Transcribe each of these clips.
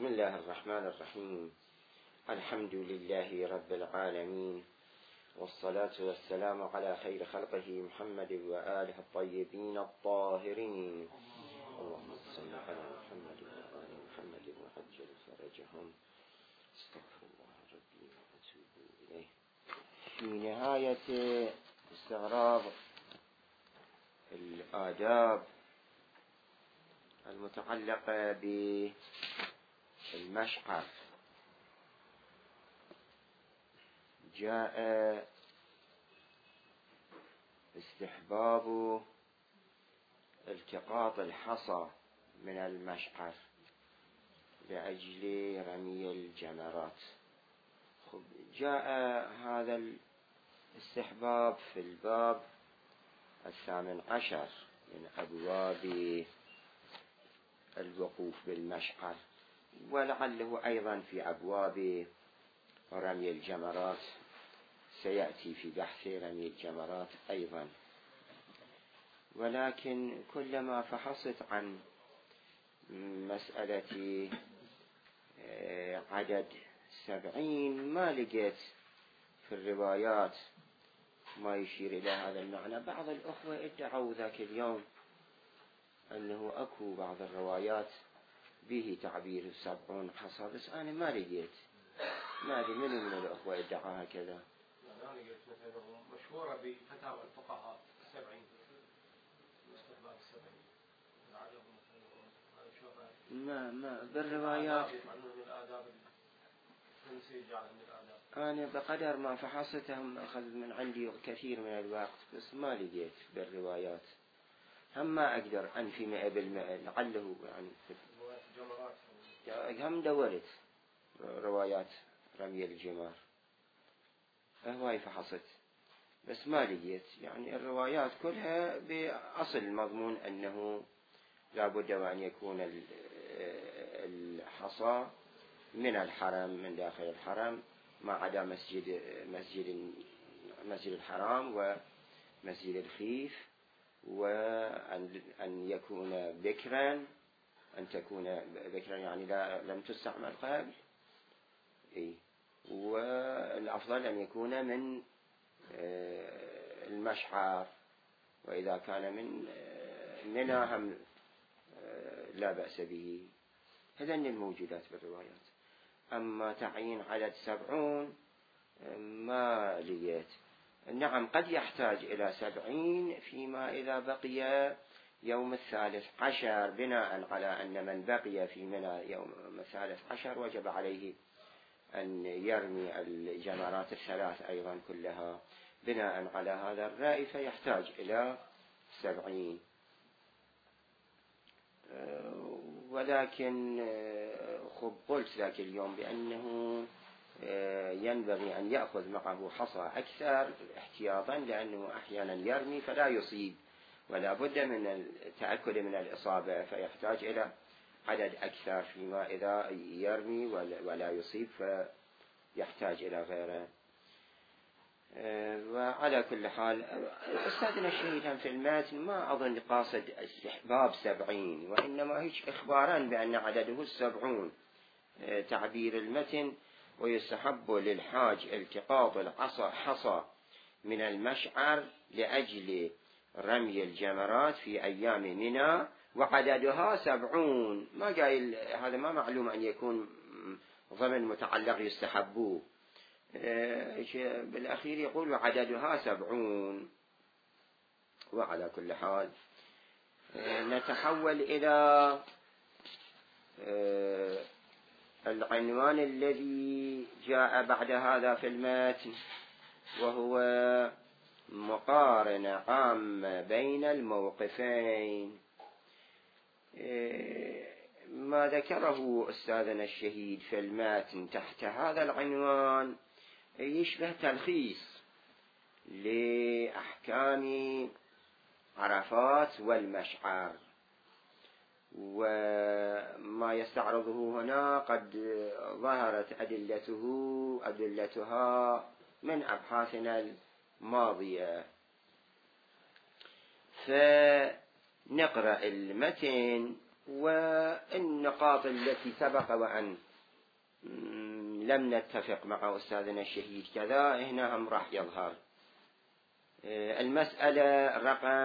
بسم الله الرحمن الرحيم. الحمد لله رب العالمين، والصلاة والسلام على خير خلقه محمد وآله الطيبين الطاهرين. اللهم صل على محمد وآل محمد وعجل فرجهم. استغفر الله ربي وأتوب إليه. في نهاية استعراض الآداب المتعلقة بالمشعر جاء استحباب التقاط الحصى من المشعر لأجل رمي الجمرات. جاء هذا الاستحباب في الباب 18 من أبواب الوقوف بالمشعر، ولعله أيضا في أبواب رمي الجمرات، سيأتي في بحث رمي الجمرات أيضا. ولكن كلما فحصت عن مسألة عدد 70 ما لقيت في الروايات ما يشير إلى هذا المعنى. بعض الأخوة ادعوا ذاك اليوم أنه أكو بعض الروايات به تعبير 70 حصى، بس أنا ما لقيت. ما أدري من الأخوة ادعاها كذا. أنا لقيت مثلا مشهورة بفتاوى الفقهاء 70 واستحباب 70. ما بالروايات. أنا بقدر ما فحصتهم أخذ من عندي كثير من الوقت، بس ما لقيت بالروايات. هم ما أقدر أنفي 100%، لعله يعني هم دورت روايات رمي الجمار هواي فحصت، بس ما لقيت. يعني الروايات كلها بأصل مضمون أنه لابد أن يكون الحصى من الحرم، من داخل الحرم، ما عدا مسجد الحرام ومسجد الخيف، وأن يكون بكرا، أن تكون بكرا يعني لم تستعمل قبل. والأفضل أن يكون من المشعر، وإذا كان من مناهم لا بأس به. هذين الموجودات بالروايات. أما تعيين عدد 70 ما لقيت. نعم قد يحتاج إلى 70 فيما إذا بقي يوم 13، بناء على أن من بقي في منى يوم 13 وجب عليه أن يرمي الجمرات 3 أيضا كلها. بناء على هذا الرأي فيحتاج إلى 70. ولكن قلت ذاك اليوم بأنه ينبغي أن يأخذ معه حصى أكثر احتياطا، لأنه أحيانا يرمي فلا يصيب، ولا بد من التأكد من الإصابة، فيحتاج إلى عدد أكثر فيما إذا يرمي ولا يصيب فيحتاج إلى غيره. وعلى كل حال أستاذنا الشهيد في المتن ما أظن قاصد استحباب 70، وإنما هيك إخبارا بأن عدده 70 تعبير المتن. ويستحب للحاج التقاط الحصى من المشعر لأجل رمي الجمرات في أيام منى، وعددها 70. ما قايل هذا، ما معلوم أن يكون ضمن متعلق يستحبوه. بالأخير يقول عددها 70. وعلى كل حال نتحول إلى العنوان الذي جاء بعد هذا في المتن، وهو مقارنة عامة بين الموقفين. ما ذكره أستاذنا الشهيد في المتن تحت هذا العنوان يشبه تلخيص لأحكام عرفات والمشعر، وما يستعرضه هنا قد ظهرت أدلتها من أبحاثنا الماضية. فنقرأ المتن والنقاط التي سبق وأن لم نتفق مع أستاذنا الشهيد كذا هنا هم راح يظهر. المسألة رقم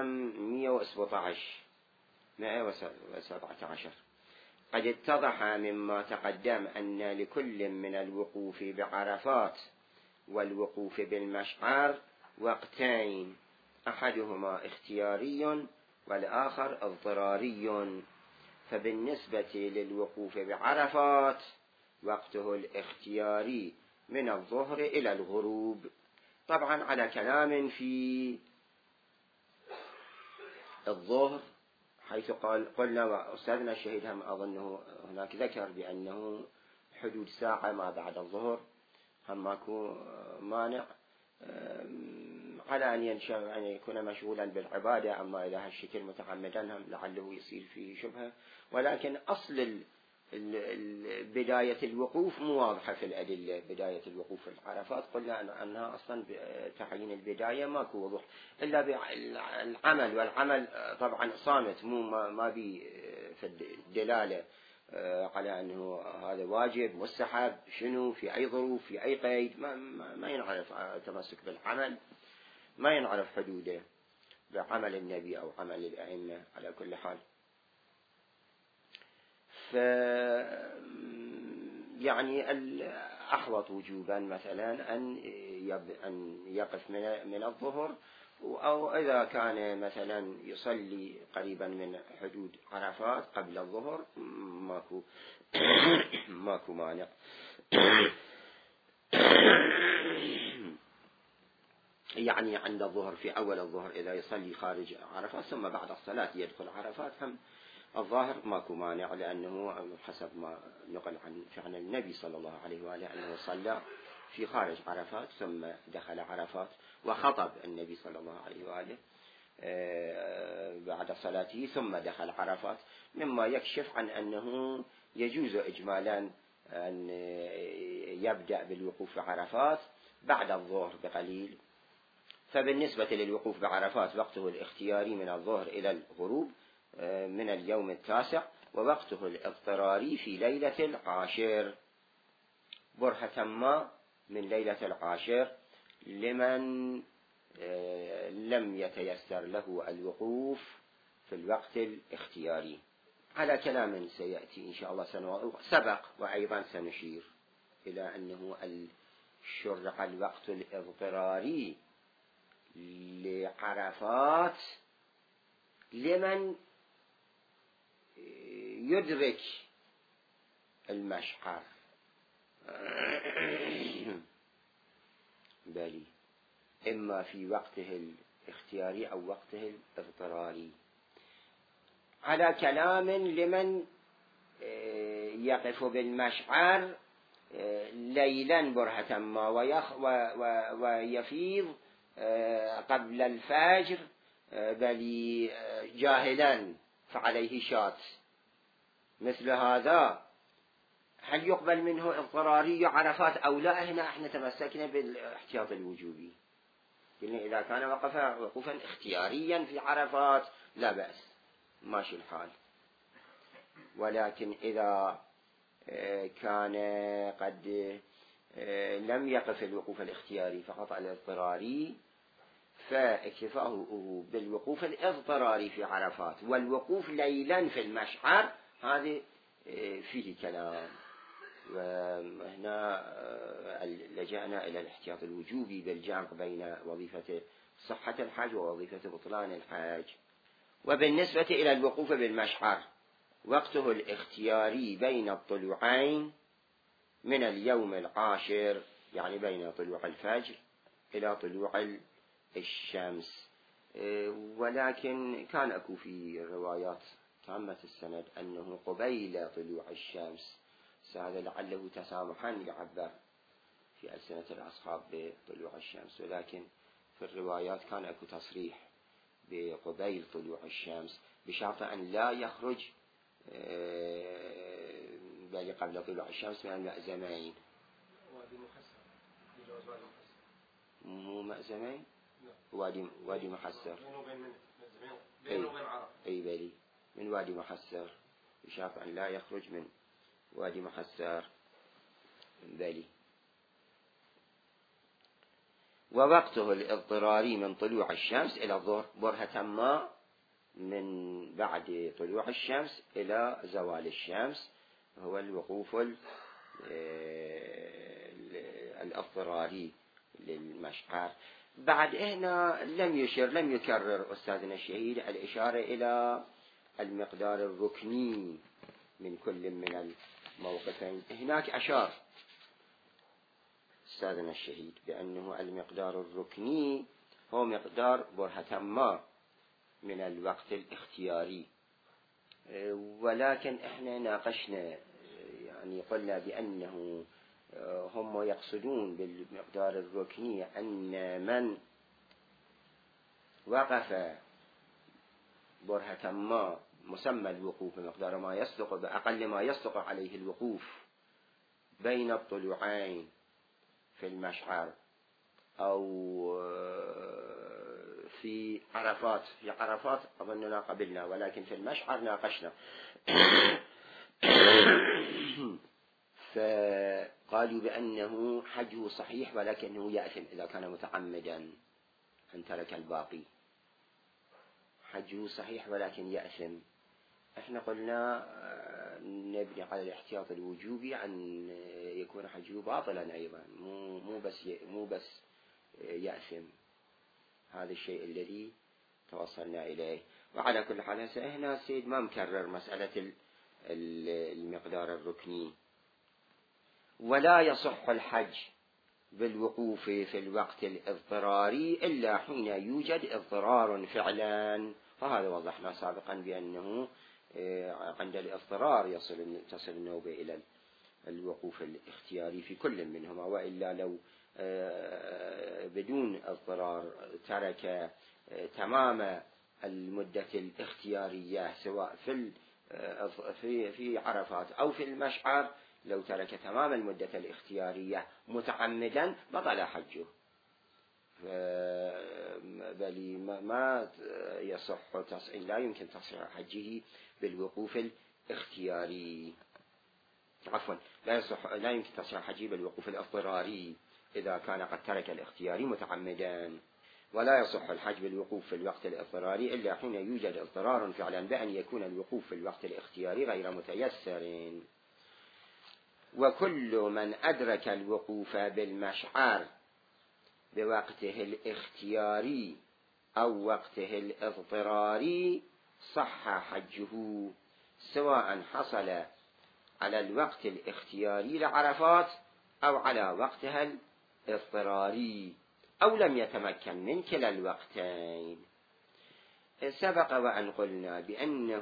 117. قد اتضح مما تقدم أن لكل من الوقوف بعرفات والوقوف بالمشعر وقتين، أحدهما اختياري والآخر اضطراري. فبالنسبة للوقوف بعرفات وقته الاختياري من الظهر إلى الغروب، طبعا على كلام في الظهر، حيث قلنا وأستاذنا الشهيد هم أظنه هناك ذكر بأنه حدود ساعة ما بعد الظهر، هم ماكو مانع على أن يكون مشغولا بالعبادة. أما إذا هالشكل متعمدا هم لعله يصير فيه شبهة، ولكن أصل بداية الوقوف مو واضحة في الأدلة. بداية الوقوف في العرفات قلنا أنها أصلا تعيين البداية ماكو وضوح إلا بالعمل، والعمل طبعا صامت، ما بي في الدلالة على أنه هذا واجب مستحب شنو في أي ظروف في أي قيد. ما ينعرف تمسك بالعمل، ما ينعرف حدوده بعمل النبي أو عمل الأئمة على كل حال. يعني الأحوط وجوبا مثلا أن يقف من الظهر، أو إذا كان مثلا يصلي قريبا من حدود عرفات قبل الظهر ماكو مانع. يعني عند الظهر في أول الظهر إذا يصلي خارج عرفات ثم بعد الصلاة يدخل عرفات هم الظاهر ماكو مانع، لأنه حسب ما نقل عن فعل النبي صلى الله عليه وآله أنه صلى في خارج عرفات ثم دخل عرفات، وخطب النبي صلى الله عليه وآله بعد صلاته ثم دخل عرفات، مما يكشف عن أنه يجوز إجمالا أن يبدأ بالوقوف في عرفات بعد الظهر بقليل. فبالنسبة للوقوف بعرفات وقته الاختياري من الظهر إلى الغروب من اليوم التاسع، ووقته الاضطراري في ليلة العاشر برهة ما من ليلة العاشر لمن لم يتيسر له الوقوف في الوقت الاختياري، على كلام سيأتي إن شاء الله سبق. وأيضا سنشير إلى أنه الشرع الوقت الاضطراري لعرفات لمن يدرك المشعر بالي، إما في وقته الاختياري أو وقته الاضطراري، على كلام لمن يقف بالمشعر ليلا برهة ما ويفيض قبل الفجر بل جاهلا فعليه شات. مثل هذا هل يقبل منه اضطراري عرفات أو لا؟ هنا احنا تمسكنا بالاحتياط الوجوبي، قلنا إذا كان وقف وقوفا اختياريا في عرفات لا بأس ماشي الحال. ولكن إذا كان قد لم يقف الوقوف الاختياري فقط الاضطراري، فاكتفاؤه بالوقوف الاضطراري في عرفات والوقوف ليلا في المشعر هذه فيه كلام. وهنا لجأنا إلى الاحتياط الوجوبي بالجمع بين وظيفة صحة الحج ووظيفة بطلان الحج. وبالنسبة إلى الوقوف بالمشعر وقته الاختياري بين الطلوعين من اليوم العاشر، يعني بين طلوع الفجر إلى طلوع الشمس. ولكن كان أكو في روايات تامة السند أنه قبيل طلوع الشمس، هذا لعله تسامحا يعبر في ألسنة الأصحاب بطلوع الشمس، ولكن في الروايات كان أكو تصريح بقبيل طلوع الشمس بشرط أن لا يخرج بل قبل طلوع الشمس من المأزمين. وادي محسر، يجوز وادي محسر، مو مأزمين، وادي محسر بينه وبين عرفة. أي بلي من وادي محسر بشرط أن لا يخرج من وادي محسار بلي. ووقته الاضطراري من طلوع الشمس إلى الظهر، برهة ما من بعد طلوع الشمس إلى زوال الشمس هو الوقوف الاضطراري للمشعر. بعد هنا لم يكرر أستاذنا الشهيد الإشارة إلى المقدار الركني من كل من الموقفين. هناك أشار أستاذنا الشهيد بأنه المقدار الركني هو مقدار برهة ما من الوقت الاختياري، ولكن احنا ناقشنا يعني قلنا بأنه هم يقصدون بالمقدار الركني أن من وقف برهة ما مسمى الوقوف بمقدار ما يصدق بأقل ما يصدق عليه الوقوف بين الطلوعين في المشعر أو في عرفات. في عرفات أظننا قبلنا، ولكن في المشعر ناقشنا. فقالوا بأنه حجه صحيح ولكنه يأثم إذا كان متعمدا أن ترك الباقي. حجه صحيح ولكن يأثم. احنا قلنا نبني على الاحتياط الوجوبي أن يكون حجه باطلا أيضا، مو بس يأثم. هذا الشيء الذي توصلنا إليه. وعلى كل حال هنا السيد ما مكرر مسألة المقدار الركني. ولا يصح الحج بالوقوف في الوقت الاضطراري إلا حين يوجد اضطرار فعلا، فهذا وضحنا سابقا بأنه عند الاضطرار تصل النوبة إلى الوقوف الاختياري في كل منهما، وإلا لو بدون اضطرار ترك تمام المدة الاختيارية سواء في عرفات أو في المشعر، لو ترك تمام المدة الاختيارية متعمدا بطل حجه. بل ما يصح لا يمكن تصحيح حجه بالوقوف الاختياري. عفوا، لا يمكن تصحيح حجه بالوقوف الاضطراري إذا كان قد ترك الاختياري متعمدا. ولا يصح الحج بالوقوف في الوقت الاضطراري إلا حين يوجد اضطرار فعلا بأن يكون الوقوف في الوقت الاختياري غير متيسر. وكل من أدرك الوقوف بالمشعر بوقته الاختياري أو وقته الاضطراري صح حجه، سواء حصل على الوقت الاختياري لعرفات أو على وقتها الاضطراري أو لم يتمكن من كلا الوقتين. سبق وأن قلنا بأنه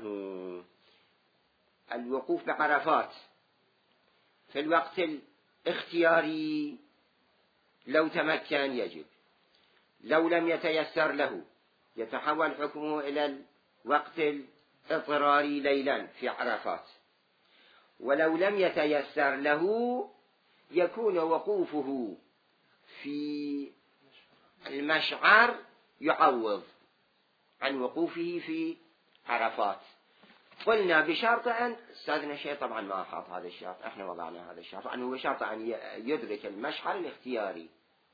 الوقوف بعرفات في الوقت الاختياري لو تمكن يجب، لو لم يتيسر له يتحول حكمه إلى الوقت الاضطراري ليلا في عرفات، ولو لم يتيسر له يكون وقوفه في المشعر يعوض عن وقوفه في عرفات. قلنا بشرط أن أستاذنا الشيخ طبعا ما حاط هذا الشرط، احنا وضعنا هذا الشرط أنه بشرط أن يدرك المشعر الاختياري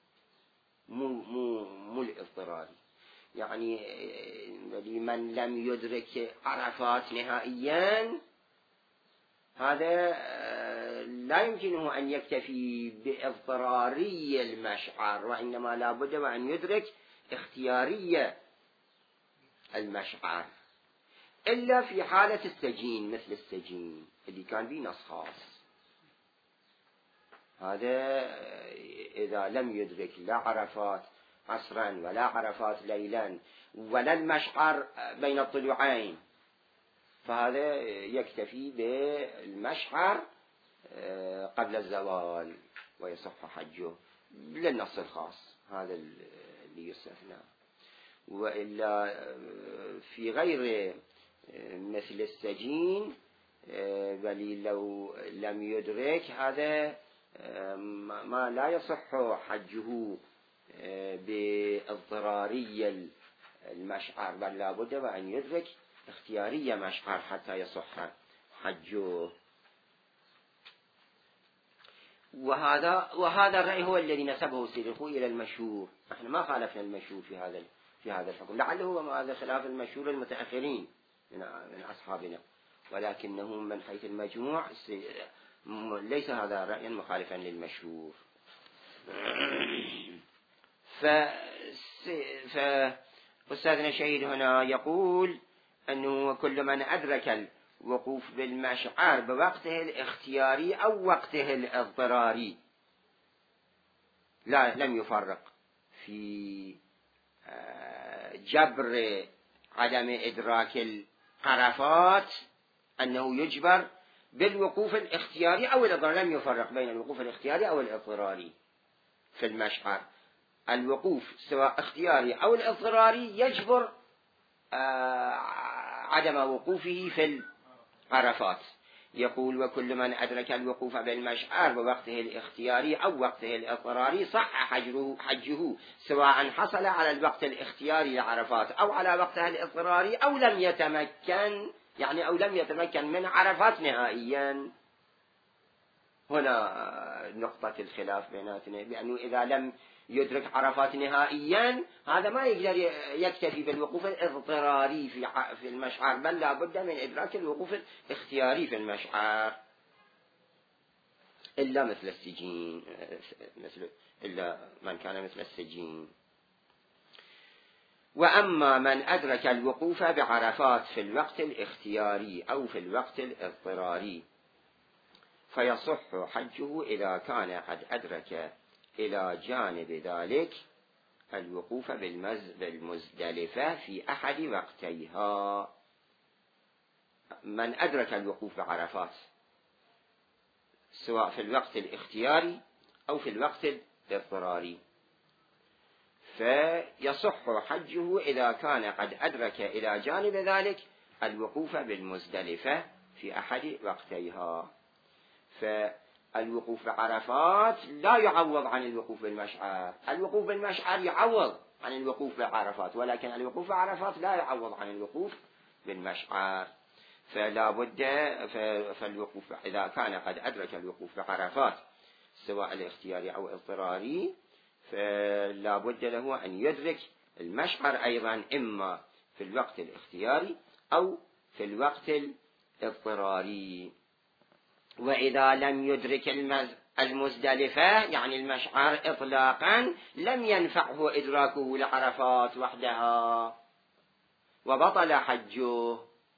مو الاضطراري. يعني لمن لم يدرك عرفات نهائيا هذا لا يمكنه أن يكتفي باضطراري المشعر، وإنما لا بد وأن يدرك اختيارية المشعر، إلا في حالة السجين مثل السجين اللي كان به نص خاص. هذا إذا لم يدرك لا عرفات عصرا ولا عرفات ليلا ولا المشعر بين الطلوعين، فهذا يكتفي بالمشعر قبل الزوال ويصح حجه للنص الخاص هذا اللي يستثنى. وإلا في غير مثل السجين بل لو لم يدرك هذا ما لا يصح حجه باضطراري المشعر، بل لا بد وأن يدرك اختيارية مشعر حتى يصح حجه. وهذا الرأي هو الذي نسبه السيد الخوئي إلى المشهور. نحن ما خالفنا المشهور في هذا الحكم، لعله هو هذا خلاف المشهور المتأخرين من أصحابنا، ولكنه من حيث المجموع ليس هذا رأيا مخالفا للمشهور. فأستاذنا شهيد هنا يقول أنه كل من أدرك الوقوف بالمشعر بوقته الاختياري أو وقته الاضطراري لم يفرق في جبر عدم إدراك العرفات أنه يجبر بالوقوف الاختياري أو الاضطراري. لم يفرق بين الوقوف الاختياري أو الاضطراري في المشعر. الوقوف سواء اختياري أو الاضطراري يجبر عدم وقوفه في العرفات. يقول وكل من أدرك الوقوف بالمشعر بوقته الاختياري أو وقته الاضطراري صح حجه سواء حصل على الوقت الاختياري لعرفات أو على وقتها الاضطراري أو لم يتمكن من عرفات نهائيا. هنا نقطة الخلاف بيناتنا، بأنه إذا لم يدرك عرفات نهائيا هذا ما يقدر يكتفي بالوقوف الاضطراري في المشعر، بل لا بد من إدراك الوقوف الاختياري في المشعر، إلا مثل السجين، إلا من كان مثل السجين. وأما من أدرك الوقوف بعرفات في الوقت الاختياري أو في الوقت الاضطراري فيصح حجه إذا كان قد أدرك إلى جانب ذلك الوقوف بالمزدلفة في أحد وقتيها. من أدرك الوقوف بعرفات سواء في الوقت الاختياري أو في الوقت الاضطراري فيصح حجه إذا كان قد أدرك إلى جانب ذلك الوقوف بالمزدلفة في أحد وقتيها. فالوقوف بعرفات لا يعوض عن الوقوف بالمشعر. الوقوف بالمشعر يعوض عن الوقوف بعرفات، ولكن الوقوف بعرفات لا يعوض عن الوقوف بالمشعر. فلا بد فالوقوف إذا كان قد أدرك الوقوف بعرفات سواء الاختياري أو الاضطراري فلا بد له أن يدرك المشعر أيضا إما في الوقت الاختياري أو في الوقت الاضطراري. وإذا لم يدرك المزدلفة يعني المشعر إطلاقا لم ينفعه إدراكه لعرفات وحدها وبطل حجه،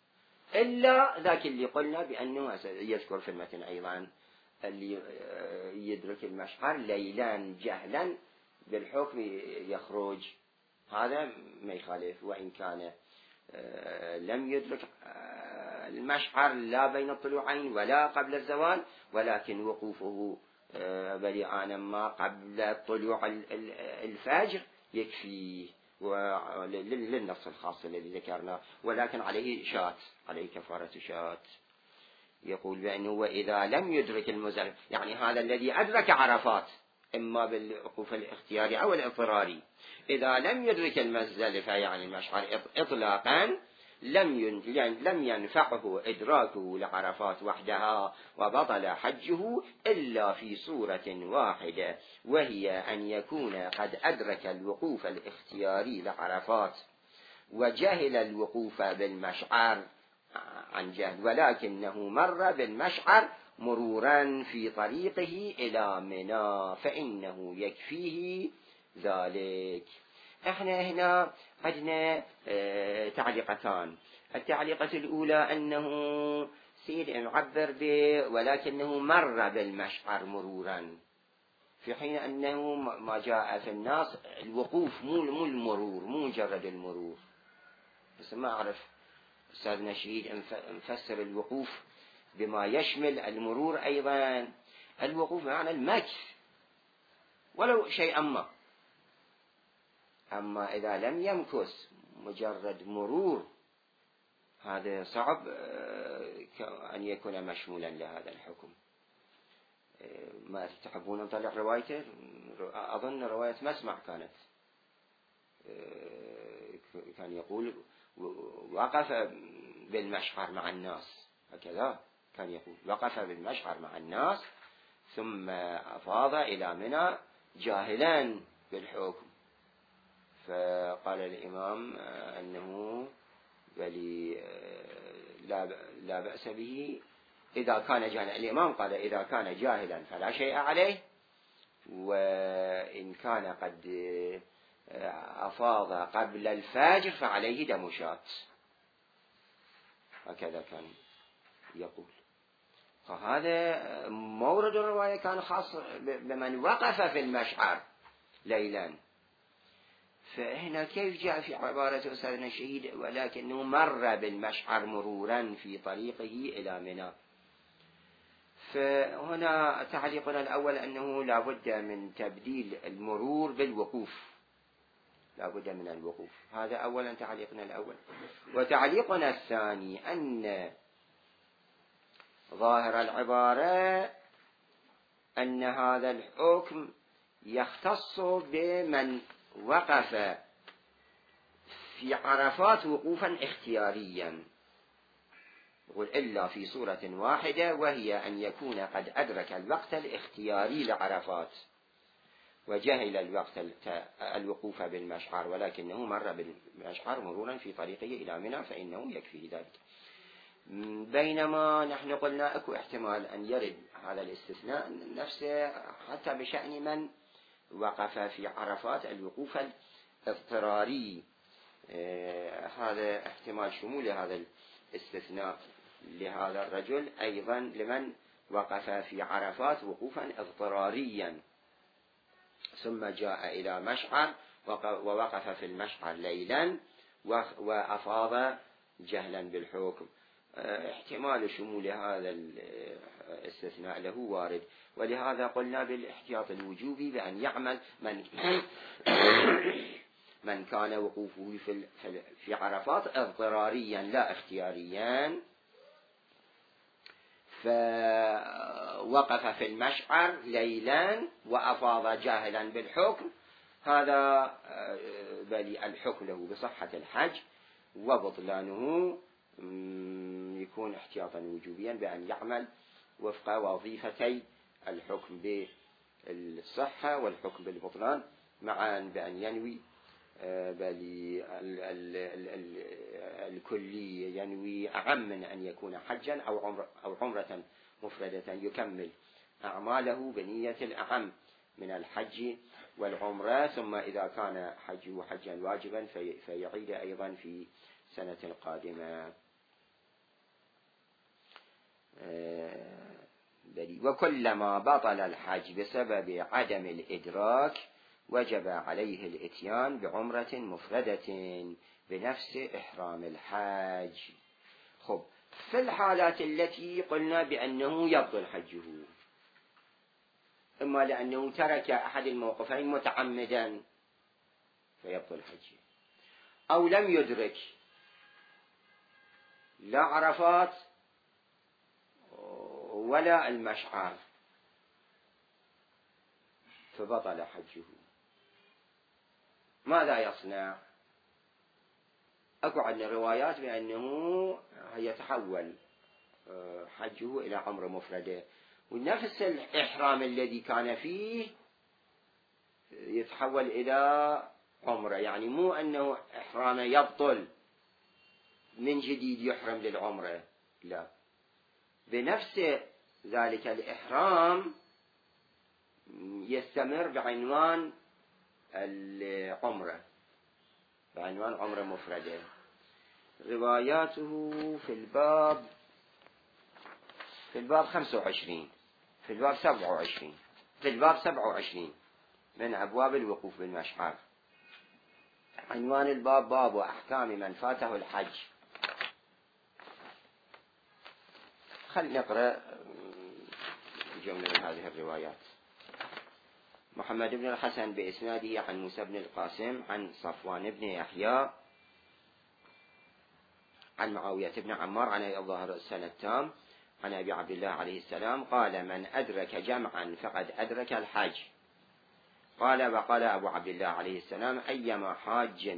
إلا ذاك اللي قلنا بأنه يذكر في المتن أيضا اللي يدرك المشعر ليلا جهلا بالحكم يخرج، هذا ما يخالف. وإن كان لم يدرك المشعر لا بين الطلوعين ولا قبل الزوال، ولكن وقوفه بريئانا ما قبل طلوع الفجر يكفيه للنص الخاص الذي ذكرناه، ولكن عليه شات، عليه كفارة شات. يقول بأنه وإذا لم يدرك المزدلفة يعني هذا الذي أدرك عرفات إما بالوقوف الاختياري أو الاضطراري، إذا لم يدرك المزدلفة يعني المشعر إطلاقا لم ينفعه إدراكه لعرفات وحدها وبطل حجه إلا في صورة واحدة، وهي أن يكون قد أدرك الوقوف الاختياري لعرفات وجهل الوقوف بالمشعر عن جهل، ولكنه مر بالمشعر مرورا في طريقه إلى منى فإنه يكفيه ذلك. احنا هنا عندنا تعليقتان. التعليقة الأولى أنه سيد معبر به ولكنه مر بالمشعر مرورا، في حين أنه ما جاء في النص الوقوف مو المرور، مو مجرد المرور. بس ما أعرف أستاذنا شهيد نفسر الوقوف بما يشمل المرور أيضا. الوقوف معنى المكث ولو شيئا ما، أما إذا لم يمكث مجرد مرور هذا صعب أن يكون مشمولا لهذا الحكم. ما تحبون نطلع روايته؟ أظن رواية مسمع كان يقول وقف بالمشعر مع الناس هكذا، كان يقول وقف بالمشعر مع الناس ثم أفاض إلى منى جاهلا بالحكم. فقال الإمام أنه بل لا بأس به إذا كان جاهلا. الإمام قال إذا كان جاهلا فلا شيء عليه، وإن كان قد أفاض قبل الفجر فعليه دم شاة. هكذا كان يقول. فهذا مورد الرواية كان خاص بمن وقف في المشعر ليلا. فهنا كيف جاء في عبارة أستاذنا الشهيد ولكنه مر بالمشعر مرورا في طريقه إلى منى؟ فهنا تعليقنا الأول أنه لا بد من تبديل المرور بالوقوف، لا بد من الوقوف. هذا أولا تعليقنا الأول. وتعليقنا الثاني أن ظاهر العبارة أن هذا الحكم يختص بمن وقف في عرفات وقوفا اختياريا، يقول إلا في صورة واحدة وهي أن يكون قد أدرك الوقت الاختياري لعرفات وجهل الوقوف بالمشعر، ولكنه مر بالمشعر مرورا في طريقه إلى منى فإنه يكفيه ذلك. بينما نحن قلنا أكو احتمال أن يرد هذا الاستثناء نفسه حتى بشأن من وقف في عرفات الوقوف الاضطراري. هذا احتمال شمول هذا الاستثناء لهذا الرجل أيضا لمن وقف في عرفات وقوفا اضطراريا ثم جاء إلى مشعر ووقف في المشعر ليلا وأفاض جهلا بالحكم. احتمال شمول هذا الاستثناء له وارد، ولهذا قلنا بالاحتياط الوجوبي بأن يعمل من كان وقوفه في عرفات اضطراريا لا اختياريا فوقف في المشعر ليلا وأفاض جاهلا بالحكم، هذا بل الحكم له بصحة الحج وبطلانه يكون احتياطا وجوبيا بأن يعمل وفق وظيفتي الحكم بالصحة والحكم بالبطلان معا، بأن ينوي بل الكلي ينوي أعم من أن يكون حجا أو عمرة مفردة يكمل أعماله بنية الأعم من الحج والعمرة، ثم إذا كان حجه حجا واجبا فيعيد أيضا في سنة القادمة. وكلما بطل الحج بسبب عدم الإدراك وجب عليه الإتيان بعمرة مفردة بنفس إحرام الحج. خب، في الحالات التي قلنا بأنه يبطل حجه، إما لأنه ترك أحد الموقفين متعمدا فيبطل حجه، أو لم يدرك لا عرفات ولا المشعر فبطل حجه، ماذا يصنع؟ أكو عندنا روايات بأنه يتحول حجه إلى عمرة مفردة، ونفس الإحرام الذي كان فيه يتحول إلى عمرة، يعني مو أنه إحرام يبطل من جديد يحرم للعمرة، لا، بنفس ذلك الإحرام يستمر بعنوان العمرة، بعنوان عمرة مفردة. رواياته في الباب 25 في الباب 27 من أبواب الوقوف بالمشعر. عنوان الباب باب أحكام من فاته الحج. خلينا نقرأ جملة من هذه الروايات. محمد بن الحسن بإسناده عن موسى بن القاسم عن صفوان بن يحيى عن معاوية بن عمار عن الظاهر السنة التام عن أبي عبد الله عليه السلام قال: من أدرك جمعا فقد أدرك الحج. قال: وقال أبو عبد الله عليه السلام: أيما حاج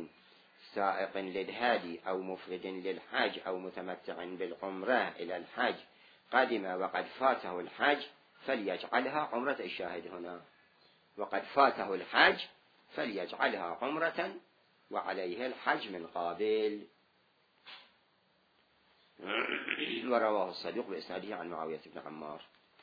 سائق للهادي أو مفرد للحج أو متمتع بالعمرة إلى الحج قدم وقد فاته الحج فليجعلها عمرة. الشاهد هنا وقد فاته الحج فليجعلها عمرة وعليه الحج من قابل. ورواه الصدوق بإسناده عن معاوية بن عمار.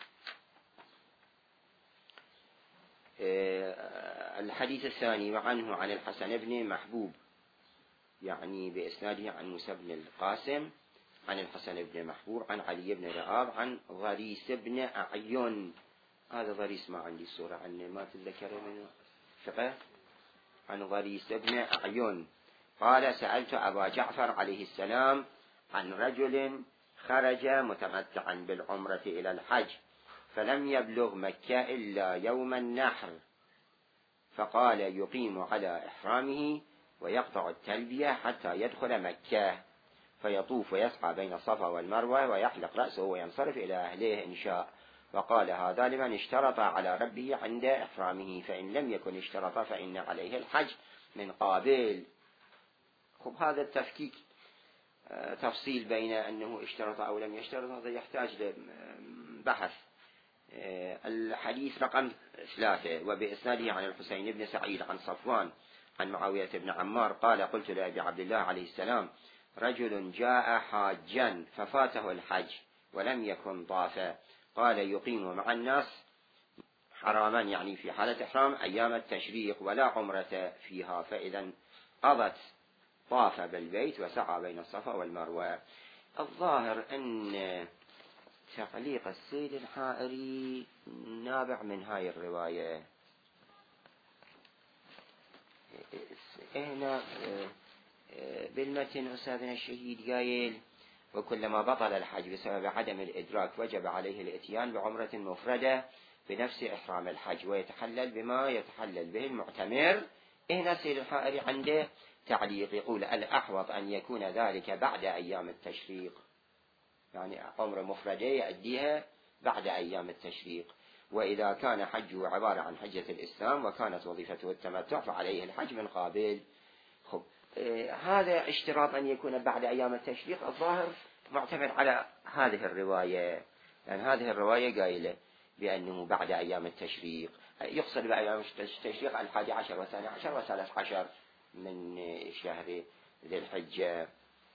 الحديث الثاني وعنه عن الحسن بن محبوب، يعني بإسناده عن موسى بن القاسم عن الحسن بن محبوب عن علي بن رآب عن ضريس بن أعين. هذا ضريس ما عندي صورة عنه، ما تذكر منه فقه. عن ضريس بن أعين قال سألت أبا جعفر عليه السلام عن رجل خرج متمتعا بالعمرة إلى الحج فلم يبلغ مكة إلا يوم النحر، فقال يقيم على إحرامه ويقطع التلبية حتى يدخل مكة فيطوف ويسعى بين الصفا والمروة ويحلق رأسه وينصرف إلى أهله إن شاء. وقال هذا لمن اشترط على ربه عند إحرامه، فإن لم يكن اشترط فإن عليه الحج من قابل. خب هذا التفكيك تفصيل بين أنه اشترط أو لم يشترط هذا يحتاج لبحث. الحديث رقم 3 وبإسناده عن الحسين بن سعيد عن صفوان عن معاوية بن عمار قال قلت لأبي عبد الله عليه السلام رجل جاء حاجا ففاته الحج ولم يكن طافا، قال يقيم مع الناس حراما، يعني في حالة إحرام أيام التشريق ولا عمرة فيها، فإذا قضت طاف بالبيت وسعى بين الصفا والمروة. الظاهر أن تعليق السيد الحائري نابع من هاي الرواية. هنا بالمتن أستاذنا الشهيد قايل وكلما بطل الحج بسبب عدم الإدراك وجب عليه الإتيان بعمرة مفردة بنفس إحرام الحج ويتحلل بما يتحلل به المعتمر. هنا السيد الحائري عنده تعليق يقول الأحوط أن يكون ذلك بعد أيام التشريق، يعني عمرة مفردة يؤديها بعد أيام التشريق، وإذا كان حجه عبارة عن حجة الإسلام وكانت وظيفته التمتع فعليه الحج من قابل. خب هذا اشتراط أن يكون بعد أيام التشريق الظاهر معتمد على هذه الرواية، لأن هذه الرواية قايلة بأنه بعد أيام التشريق، يقصد بأيام التشريق 11 و12 و13 من شهر ذي الحجة.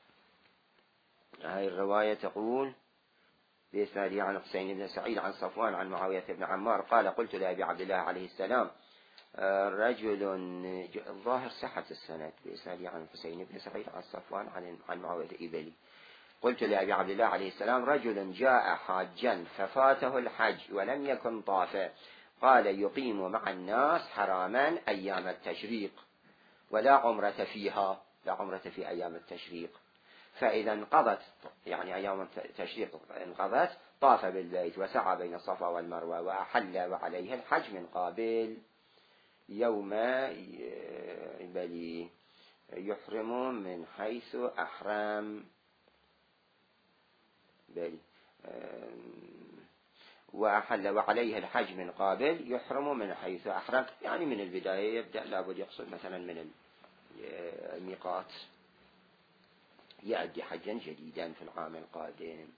هذه الرواية تقول بإسناده عن حسين بن سعيد عن صفوان عن معاوية بن عمار قال قلت لأبي عبد الله عليه السلام رجل، الظاهر صحة السند بإسناده عن حسين بن سعيد عن صفوان عن معاوية إبلي. قلت لأبي عبد الله عليه السلام رجل جاء حاجا ففاته الحج ولم يكن طافا، قال يقيم مع الناس حراما أيام التشريق ولا عمرة فيها، لا عمرة في أيام التشريق، فإذا انقضت يعني أيام التشريق انقضت طاف بالبيت وسعى بين الصفا والمروة وأحل وعليه الحج من قابل يوم بل يحرم من حيث أحرم بل وأحل وعليه الحج من قابل يحرم من حيث أحرم، يعني من البداية يبدأ لابد يقصد مثلا من الميقات يأدي حجا جديدا في العام القادم.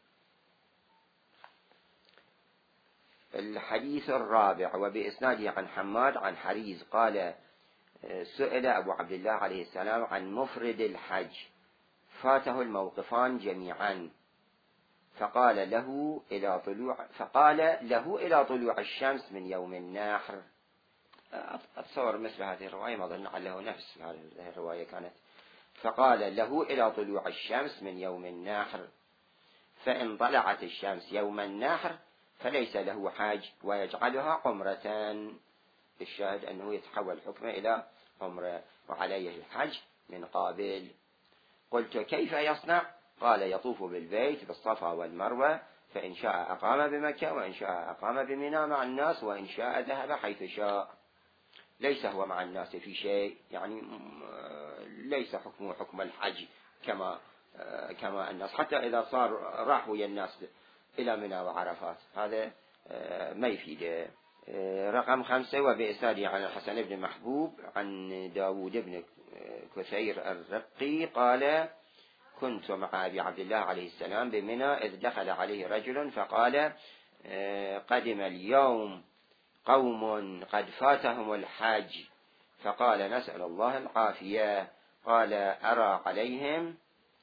الحديث الرابع وبإسناده عن حماد عن حريز قال سئل أبو عبد الله عليه السلام عن مفرد الحج فاته الموقفان جميعا فقال له إلى طلوع الشمس من يوم النحر. أتصور مثل هذه الرواية ما ظن له نفس هذه الرواية كانت، فقال له إلى طلوع الشمس من يوم النحر، فإن طلعت الشمس يوم النحر فليس له حج ويجعلها عمرة. الشاهد أنه يتحول حكمه إلى عمرة وعليه الحج من قابل. قلت كيف يصنع؟ قال يطوف بالبيت بالصفا والمروة، فإن شاء أقام بمكة وإن شاء أقام بمنى مع الناس وإن شاء ذهب حيث شاء. ليس هو مع الناس في شيء، يعني ليس حكمه حكم الحج كما الناس، حتى إذا صار راحوا يا الناس إلى منى وعرفات هذا ما يفيده. رقم 5 وبإسناده عن الحسن بن محبوب عن داود بن كثير الرقي قال كنت مع أبي عبد الله عليه السلام بمنى إذ دخل عليه رجل فقال قدم اليوم قوم قد فاتهم الحج، فقال نسأل الله العافية. قال أرى عليهم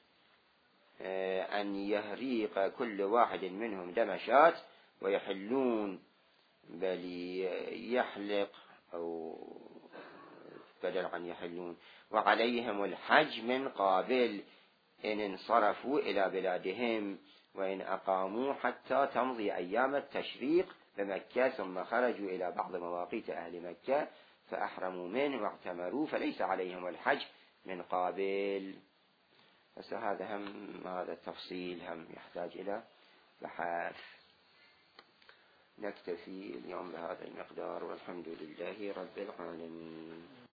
أن يهريق كل واحد منهم دم شاة ويحلون، بل يحلق أو بدل عن يحلون، وعليهم الحج من قابل إن انصرفوا إلى بلادهم، وإن أقاموا حتى تمضي أيام التشريق بمكة ثم خرجوا إلى بعض مواقيت أهل مكة فأحرموا منه واعتمروا فليس عليهم الحج من قابل. بس هذا التفصيل هم يحتاج إلى بحث. نكتفي اليوم بهذا المقدار، والحمد لله رب العالمين.